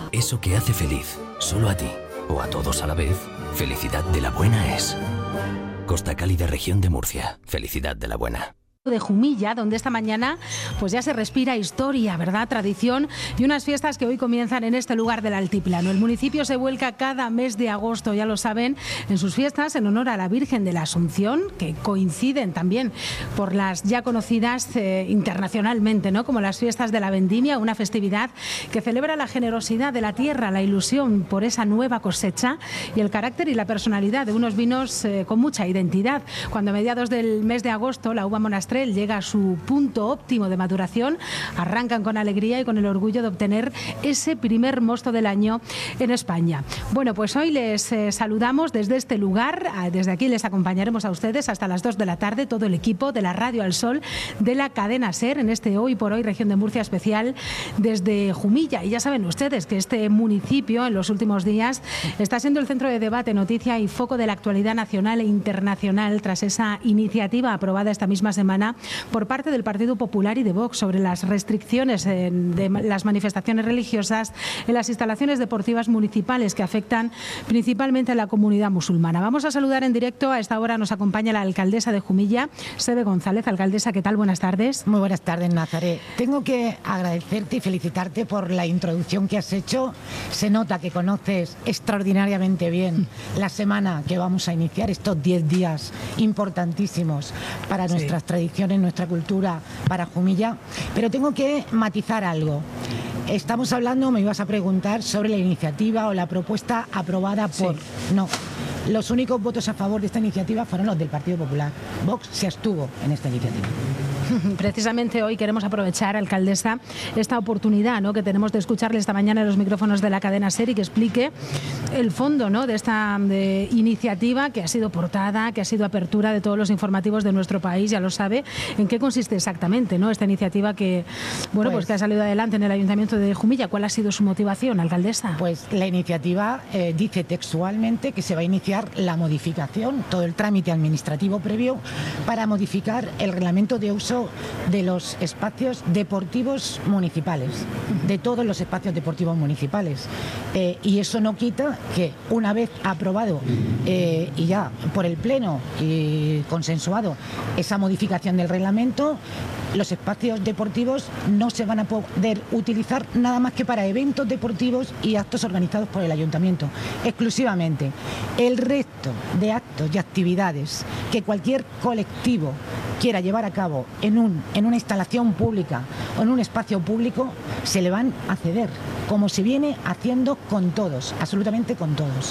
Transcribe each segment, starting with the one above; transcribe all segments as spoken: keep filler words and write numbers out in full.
Eso que hace feliz, solo a ti, o a todos a la vez, felicidad de la buena es. Costa Cálida, región de Murcia. Felicidad de la buena. De Jumilla, donde esta mañana pues ya se respira historia, ¿verdad? Tradición y unas fiestas que hoy comienzan en este lugar del altiplano. El municipio se vuelca cada mes de agosto, ya lo saben, en sus fiestas en honor a la Virgen de la Asunción, que coinciden también por las ya conocidas eh, internacionalmente, ¿no? Como las fiestas de la Vendimia, una festividad que celebra la generosidad de la tierra, la ilusión por esa nueva cosecha y el carácter y la personalidad de unos vinos eh, con mucha identidad. Cuando a mediados del mes de agosto la uva monastrell llega a su punto óptimo de maduración, arrancan con alegría y con el orgullo de obtener ese primer mosto del año en España. Bueno, pues hoy les eh, saludamos desde este lugar, desde aquí les acompañaremos a ustedes hasta las dos de la tarde, todo el equipo de la Radio Al Sol, de la cadena SER, en este Hoy por Hoy Región de Murcia especial desde Jumilla. Y ya saben ustedes que este municipio en los últimos días está siendo el centro de debate, noticia y foco de la actualidad nacional e internacional tras esa iniciativa aprobada esta misma semana por parte del Partido Popular y de Vox sobre las restricciones de las manifestaciones religiosas en las instalaciones deportivas municipales que afectan principalmente a la comunidad musulmana. Vamos a saludar en directo. A esta hora nos acompaña la alcaldesa de Jumilla, Sebe González. Alcaldesa, ¿qué tal? Buenas tardes. Muy buenas tardes, Nazaret. Tengo que agradecerte y felicitarte por la introducción que has hecho. Se nota que conoces extraordinariamente bien la semana que vamos a iniciar, estos diez días importantísimos para nuestras sí. tradiciones, nuestra cultura, para Jumilla, pero tengo que matizar algo. Estamos hablando, me ibas a preguntar, sobre la iniciativa o la propuesta aprobada por... Sí. No, los únicos votos a favor de esta iniciativa fueron los del Partido Popular. Vox se abstuvo en esta iniciativa. Precisamente hoy queremos aprovechar, alcaldesa, esta oportunidad, ¿no?, que tenemos de escucharle esta mañana en los micrófonos de la cadena SER y que explique el fondo, ¿no?, de esta de iniciativa que ha sido portada, que ha sido apertura de todos los informativos de nuestro país, ya lo sabe. ¿En qué consiste exactamente, ¿no?, esta iniciativa que, bueno, pues, pues que ha salido adelante en el Ayuntamiento de Jumilla? ¿Cuál ha sido su motivación, alcaldesa? Pues la iniciativa eh, dice textualmente que se va a iniciar la modificación, todo el trámite administrativo previo para modificar el reglamento de uso de los espacios deportivos municipales, de todos los espacios deportivos municipales. Eh, y eso no quita que una vez aprobado eh, y ya por el Pleno y consensuado esa modificación del reglamento, los espacios deportivos no se van a poder utilizar nada más que para eventos deportivos y actos organizados por el Ayuntamiento, exclusivamente. El resto de actos y actividades que cualquier colectivo quiera llevar a cabo en, un, en una instalación pública o en un espacio público, se le van a ceder, como se viene haciendo con todos, absolutamente con todos.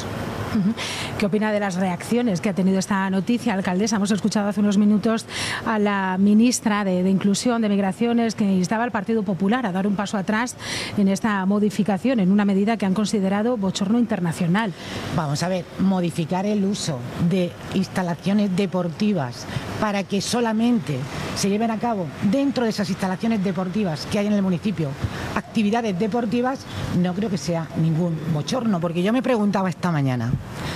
¿Qué opina de las reacciones que ha tenido esta noticia, alcaldesa? Hemos escuchado hace unos minutos a la ministra de, de Inclusión, de Migraciones, que instaba al Partido Popular a dar un paso atrás en esta modificación, en una medida que han considerado bochorno internacional. Vamos a ver, modificar el uso de instalaciones deportivas para que solamente se lleven a cabo dentro de esas instalaciones deportivas que hay en el municipio actividades deportivas, no creo que sea ningún bochorno, porque yo me preguntaba esta mañana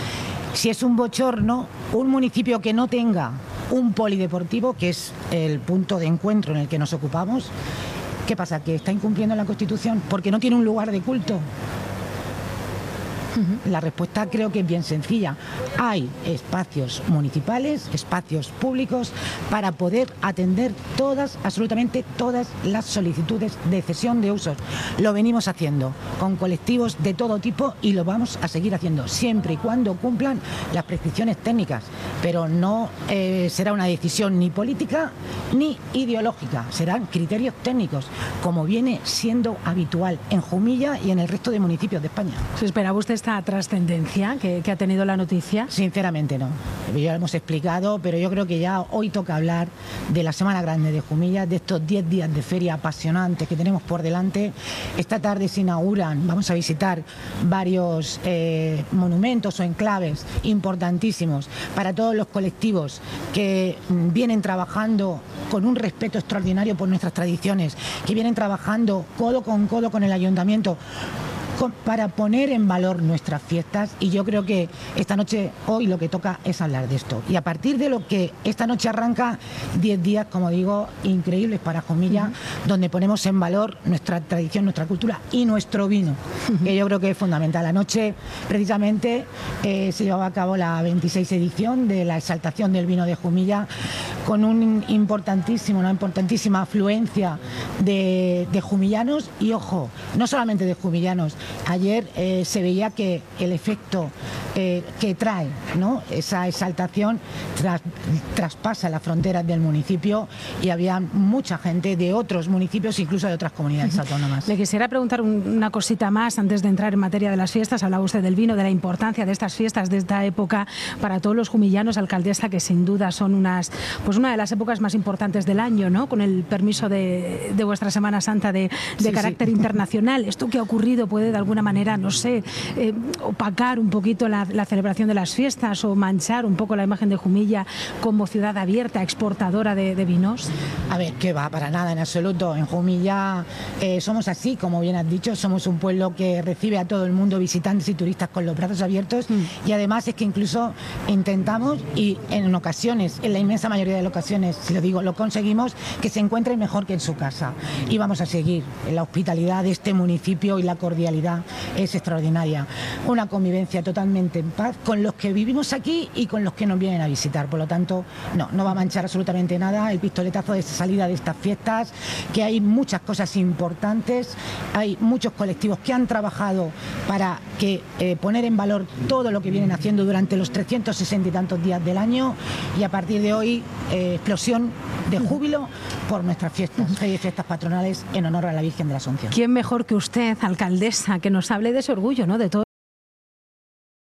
si es un bochorno un municipio que no tenga un polideportivo, que es el punto de encuentro en el que nos ocupamos. ¿Qué pasa? ¿Que está incumpliendo la Constitución porque no tiene un lugar de culto? La respuesta creo que es bien sencilla. Hay espacios municipales, espacios públicos para poder atender todas, absolutamente todas las solicitudes de cesión de usos. Lo venimos haciendo con colectivos de todo tipo y lo vamos a seguir haciendo siempre y cuando cumplan las prescripciones técnicas, pero no eh, será una decisión ni política ni ideológica, serán criterios técnicos, como viene siendo habitual en Jumilla y en el resto de municipios de España. ¿Se esperaba usted esta trascendencia que, que ha tenido la noticia? Sinceramente no. Ya lo hemos explicado, pero yo creo que ya hoy toca hablar de la Semana Grande de Jumilla, de estos diez días de feria apasionantes que tenemos por delante. Esta tarde se inauguran, vamos a visitar varios eh, monumentos o enclaves importantísimos para todos los colectivos que vienen trabajando con un respeto extraordinario por nuestras tradiciones, que vienen trabajando codo con codo con el Ayuntamiento, para poner en valor nuestras fiestas, y yo creo que esta noche, hoy lo que toca es hablar de esto. Y a partir de lo que esta noche arranca, diez días, como digo, increíbles para Jumilla, uh-huh. donde ponemos en valor nuestra tradición, nuestra cultura y nuestro vino, uh-huh. que yo creo que es fundamental. Anoche, precisamente, eh, se llevaba a cabo la veintiséis edición de la exaltación del vino de Jumilla, con un importantísimo, una importantísima afluencia de, de jumillanos, y ojo, no solamente de jumillanos. Ayer eh, se veía que el efecto eh, que trae, ¿no?, esa exaltación tras, traspasa las fronteras del municipio, y había mucha gente de otros municipios, incluso de otras comunidades autónomas. Le quisiera preguntar un, una cosita más antes de entrar en materia de las fiestas. Hablaba usted del vino, de la importancia de estas fiestas, de esta época para todos los jumillanos, alcaldesa, que sin duda son unas, pues una de las épocas más importantes del año, ¿no?, con el permiso de, de vuestra Semana Santa de, de sí, carácter sí. internacional. ¿Esto que ha ocurrido puede de alguna manera, no sé, eh, opacar un poquito la, la celebración de las fiestas o manchar un poco la imagen de Jumilla como ciudad abierta, exportadora de, de vinos? A ver, que va, para nada, en absoluto. En Jumilla eh, somos así, como bien has dicho, somos un pueblo que recibe a todo el mundo, visitantes y turistas, con los brazos abiertos, mm. y además es que incluso intentamos, y en ocasiones, en la inmensa mayoría de las ocasiones, si lo digo, lo conseguimos, que se encuentren mejor que en su casa. Y vamos a seguir. La hospitalidad de este municipio y la cordialidad es extraordinaria. Una convivencia totalmente en paz con los que vivimos aquí y con los que nos vienen a visitar. Por lo tanto, no, no va a manchar absolutamente nada el pistoletazo de salida de estas fiestas, que hay muchas cosas importantes, hay muchos colectivos que han trabajado para que eh, poner en valor todo lo que vienen haciendo durante los trescientos sesenta y tantos días del año, y a partir de hoy, eh, explosión de júbilo por nuestras fiestas, fiestas patronales en honor a la Virgen de la Asunción. ¿Quién mejor que usted, alcaldesa, que nos hable de ese orgullo, ¿no?, de todo